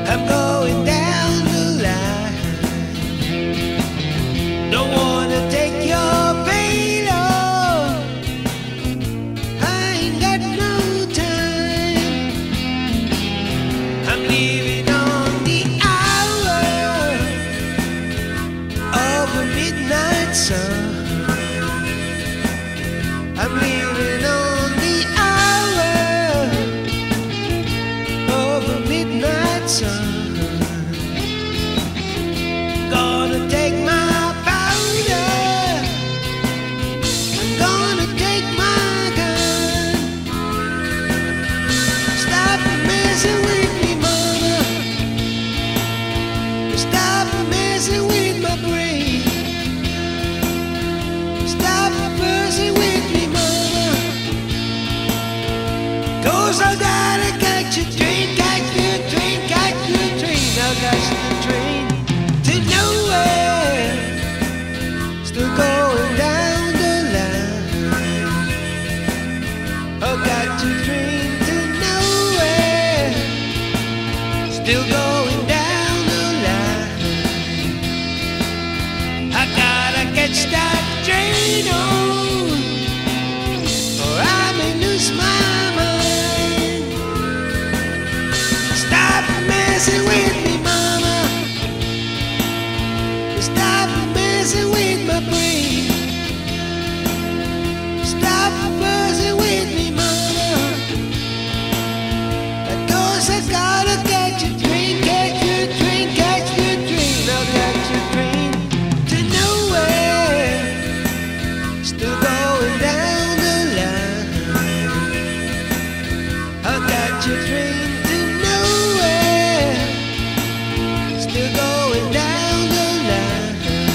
I'm going down the line. Don't wanna take your payload. I ain't got no time. I'm leaving on the hour of a midnight sun. I'm leaving on the hour of a midnight sun. Gonna take my powder. I'm gonna take my gun. Stop messing with me, mama. Stop messing with my brain. Stop messing with me, mama. 'Cause I gotta catch a train, catch the train, catch the train. I catch the train to nowhere. Still going down the line. I got to train to nowhere. Still going down the line. I gotta catch that train on, or I may lose my mind. Stop messing with me, mama. Stop messing with my brain. Stop messing with me, mama. Because I gotta catch a train, catch a train, catch the train. I'll catch a train to nowhere. Still going down the line. I'll catch a train to nowhere. Still going down the line.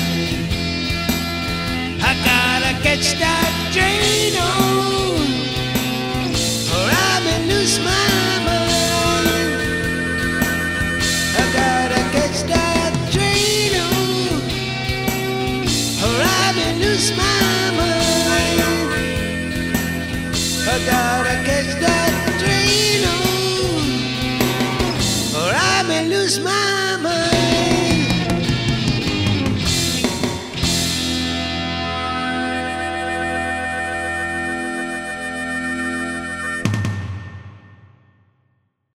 I gotta catch that train on, or I may lose my mind. I gotta catch that train on, or I may lose my mind. I gotta catch that train on, or I may lose my mind.